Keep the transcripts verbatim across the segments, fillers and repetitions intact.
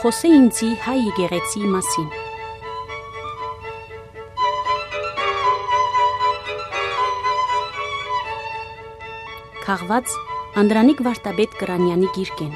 Խոսեինցի հայ եկեղեցի մասին։ Քաղված Անդրանիկ Վարդապետ Կրանյանի գիրքեն։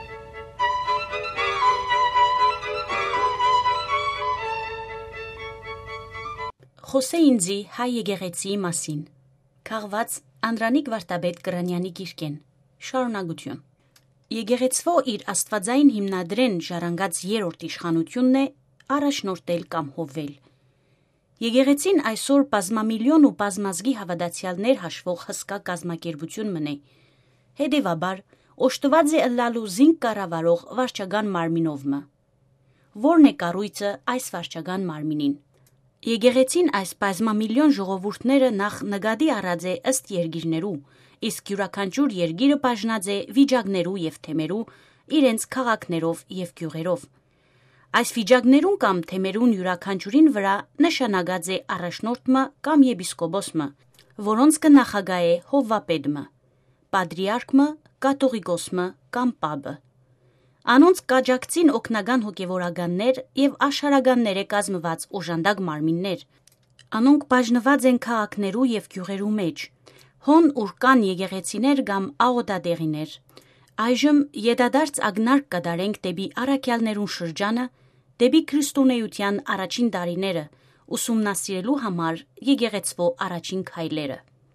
Խոսեինցի հայ եկեղեցի մասին։ Քաղված Անդրանիկ Վարդապետ Կրանյանի գիրքեն։ Շարունակություն։ Եկեղեցվո իր աստվածային հիմնադրեն ժառանգած երրորդ իշխանությունն է առաջնորդել կամ հովվել։ Եկեղեցին այսօր բազմամիլիոն ու բազմազգի հավատացյալներ հաշվող հսկա կազմակերպություն մնե։ Հետևաբար, օժտված է ըլլալու զինք կառավարող վարչական մարմինով մը։ Որն է կառույցը այս վարչական մարմինին։ Եկեղեցին այս բազմամիլիոն ժողովուրդները նախ նկատի առած է ըստ երկիրներու, իսկ յուրաքանչյուր երկիրը բաժնած է վիճակներու եւ թեմերու իրենց քաղաքներով եւ գյուղերով։ Այս վիճակներուն կամ թեմերուն յուրաքանչյուրին վրա նշանակած է առաջնորդը կամ եպիսկոպոսը, որոնց կնախագահ է հովվապետը, պատրիարքը, կաթողիկոսը կամ պապը։ Անոնց կաջակցին օգնական հոգևորականներ եւ աշխարհականներ է կազմված օժանդակ մարմիններ։ Անոնք բաժնված են քաղաքներու եւ գյուղերու մեջ։ Հոն ուր կան եկեղեցիներ կամ աղոթատեղիներ։ Այժմ յետադարձ ագնարկ կդարենք դեպի առաքյալներուն շրջանը, դեպի քրիստոնեության առաջին տարիները, ուսումնասիրելու համար եկեղեցվո առաջին քայլերը։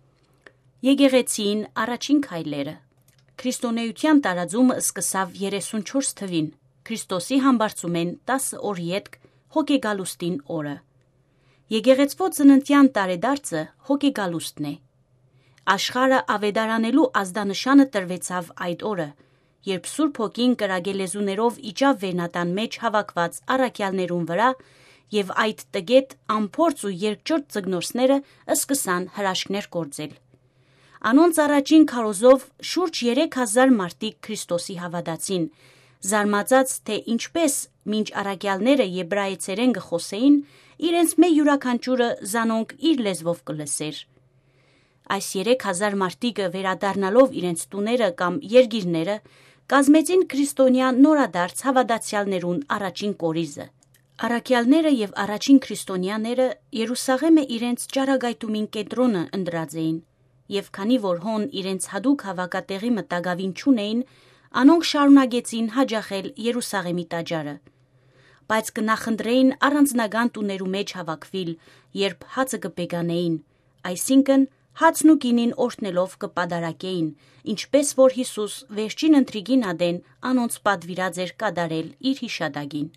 Եկեղեցին առաջին քայլերը։ Քրիստոնեության տարածումը սկսավ երեսունչորս թվին, Քրիստոսի համբարձումեն տասը օր ետք հոգեգալուստին օրը։ Եկեղեցվո ծննդյան տարեդարձը հոգեգալուստն է։ Աշխարհը ավետարանելու ազդանշանը տրվեցավ այդ օրը, երբ Սուրբ Հոգին կրագելեզուներով իջավ վերնատան մեջ հավաքված առաքյալներուն վրա եւ այդ տգետ ամփորձ ու երկճոտ ծգնորսները սկսան հրաշքներ գործել։ Անոնց առաջին քարոզով շուրջ երեք հազար մարդիկ Քրիստոսի հավատացին, զարմացած թե ինչպես մինչ առաքյալները եբրայեցերեն գխոսեին, իրենց մե յուրաքանչյուրը զանոնք իր լեզվով կլսեր։ Այս երեք հազար մարդիկը վերադառնալով իրենց տուները կամ երկիրները կազմեցին քրիստոնյա նորադարձ հավատացյալներուն առաջին կորիզը։ Առաքյալները եւ առաջին քրիստոնյաները Երուսաղեմը իրենց ճառագայթումին կենտրոնը ընտրած էին, եւ քանի որ հոն իրենց հadouk հավաքատեղի մտագավին չունեին, անոնք շարունակեցին հաջախել Երուսաղեմի տաճարը։ Բայց կնախընտրեին առանձնական տուներու մեջ հավաքվիլ, երբ հացը կպեկանեին, այսինքն հացն ու գինին օրհնելով կպատարակեին, ինչպես որ Հիսուս վերջին ընթրիքին ադեն անոնց պատվիրած էր կատարել իր հիշատակին։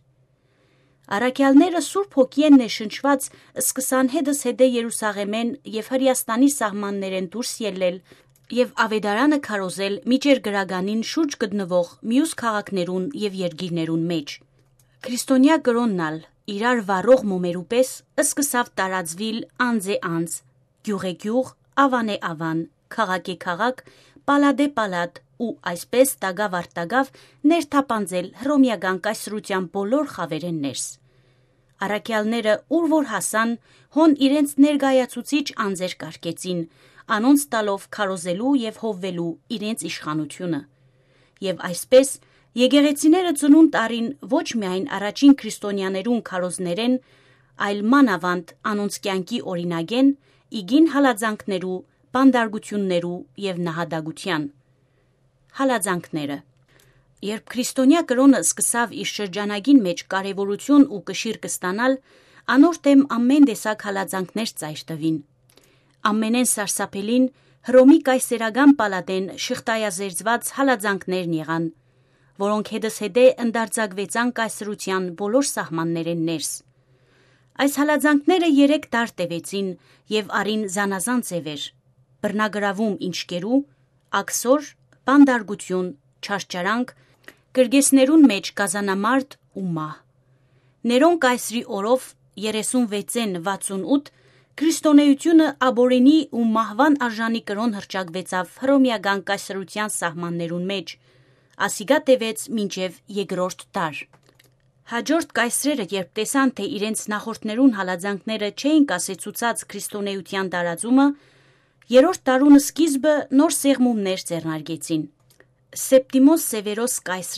Առաքյալները Սուրբ Հոգիեն ներշնչված սկսան հետս հետե Երուսաղեմեն եւ Հրեաստանի սահմաններեն դուրս ելնել եւ ավետարանը քարոզել միջերգրականին շուրջ գտնվող մյուս քաղաքներուն եւ երկիրներուն մեջ։ Քրիստոնյա կրոննալ իրար վառող մոմերու պես սկսավ տարածվիլ անձ է անձ, գյուղ է գյուղ, ավան է ավան, քաղաք է քաղաք, պալատ է պալատ ու այսպես տագավ առ տագավ ներթափանցել հռոմեական կայսրության բոլոր խավերեն ներս։ Առաքյալները ուր որ հասան, հոն իրենց ներկայացուցիչ անձեր կարգեցին, անոնց տալով քարոզելու եւ հովվելու իրենց իշխանությունը։ Եվ այսպես եկեղեցիները ծնունդ առին ոչ միայն առաջին քրիստոնյաներուն քարոզներեն, այլ մանավանդ անոնց կյանքի օրինագեն, իգին հալածանքներու, բանդարգություններու եւ նահատակության։ Հալածանքները։ Երբ քրիստոնյա կրոնը սկսավ իր շրջանագին մեջ կարևորություն ու կշիռ կստանալ, անոր դեմ ամեն տեսակ հալածանքներ ծայր տվին։ Ամենեն սարսափելին Հռոմի կայսերական պալատեն շղթայազերծված հալածանքներն եղան, որոնք հետս հետե ընդարձակվեցան կայսրության բոլոր սահմաններեն ներս։ Այս հալածանքները երեք դար տևեցին եւ արին զանազան ձևեր՝ բռնագրավում ինչկերու, աքսոր, բանդարգություն, չարչարանք, կրգեսներուն մեջ գազանամարդ ու մահ։ Ներոն կայսրի օրով երեսունվեցեն վաթսունութ քրիստոնեությունը աբորենի ու մահվան արժանի կրոն հռչակվեցավ հռոմեական կայսրության սահմաններուն մեջ, ասիգա տևեց մինչև երկրորդ դար։ Հաջորդ կայսրերը երբ տեսան, թե իրենց նախորդներուն հալածանքները չէին կասեցուցած քրիստոնեության տարածումը, երրորդ դարուն սկիզբը նոր սեղմումներ ձեռնարկեցին։ Սեպտիմոս Սևերոս կայսրը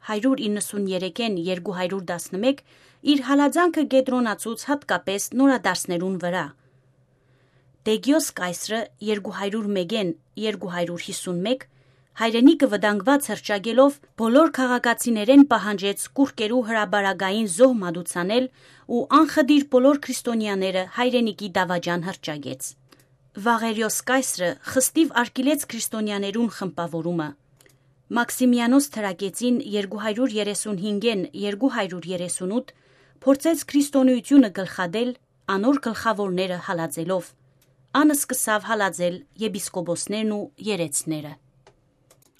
հարյուր իննսուններեքեն երկու հարյուր տասնմեկ իր հալածանքը կենտրոնացուց հատկապես նորադարձներուն վրա։ Տեգիոս կայսրը երկու հարյուր մեկեն երկու հարյուր հիսունմեկ հայրենիքը վտանգված հռչակելով բոլոր քաղաքացիներեն պահանջեց կուրկերու հրաբարագային զոհ մատուցանել ու անխդիր բոլոր քրիստոնյաները հայրենիքի դավաճան հռչակեց։ Վաղերիոս կայսրը խստիվ արգելեց քրիստոնյաներուն խմբավորումը։ Մաքսիմիանոս թրակեցին երկու հարյուր երեսունհինգեն երկու հարյուր երեսունութ փորձեց քրիստոնեությունը գլխադել անոր գլխավորները հալածելով։ Անը սկսավ հալածել եպիսկոպոսներն ու երեցները։